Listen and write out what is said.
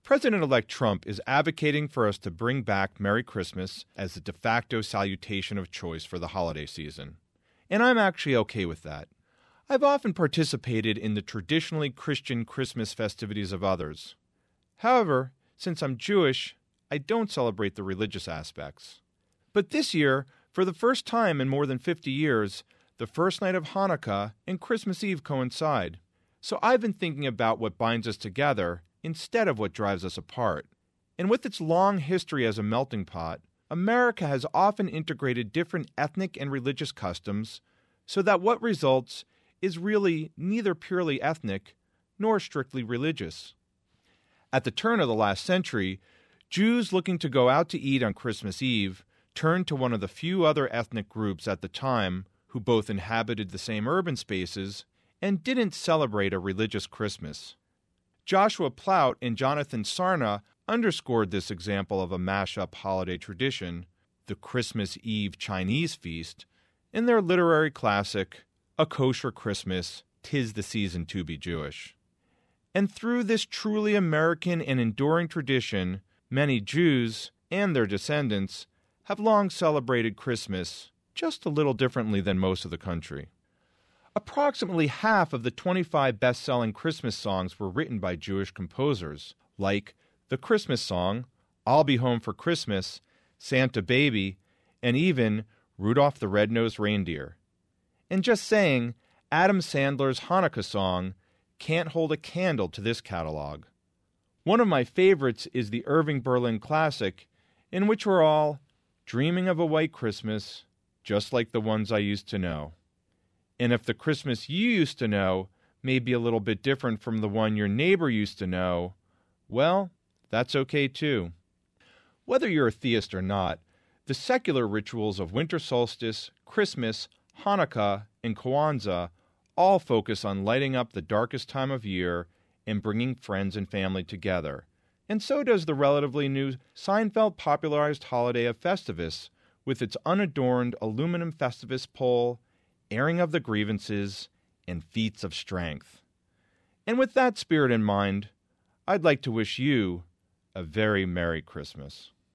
President-elect Trump is advocating for us to bring back Merry Christmas as the de facto salutation of choice for the holiday season. And I'm actually okay with that. I've often participated in the traditionally Christian Christmas festivities of others. However, since I'm Jewish, I don't celebrate the religious aspects. But this year, for the first time in more than 50 years, the first night of Hanukkah and Christmas Eve coincide. So I've been thinking about what binds us together instead of what drives us apart. And with its long history as a melting pot, America has often integrated different ethnic and religious customs so that what results is really neither purely ethnic nor strictly religious. At the turn of the last century, Jews looking to go out to eat on Christmas Eve turned to one of the few other ethnic groups at the time who both inhabited the same urban spaces and didn't celebrate a religious Christmas. Joshua Plout and Jonathan Sarna underscored this example of a mash-up holiday tradition, the Christmas Eve Chinese feast, in their literary classic, A Kosher Christmas, 'Tis the Season to be Jewish. And through this truly American and enduring tradition, many Jews and their descendants have long celebrated Christmas just a little differently than most of the country. Approximately half of the 25 best-selling Christmas songs were written by Jewish composers, like the Christmas song, I'll Be Home for Christmas, Santa Baby, and even Rudolph the Red-Nosed Reindeer. And just saying, Adam Sandler's Hanukkah song can't hold a candle to this catalog. One of my favorites is the Irving Berlin classic, in which we're all dreaming of a white Christmas, just like the ones I used to know. And if the Christmas you used to know may be a little bit different from the one your neighbor used to know, well, that's okay too. Whether you're a theist or not, the secular rituals of winter solstice, Christmas, Hanukkah, and Kwanzaa all focus on lighting up the darkest time of year and bringing friends and family together. And so does the relatively new Seinfeld popularized holiday of Festivus, with its unadorned aluminum Festivus pole, airing of the grievances, and feats of strength. And with that spirit in mind, I'd like to wish you a very Merry Christmas.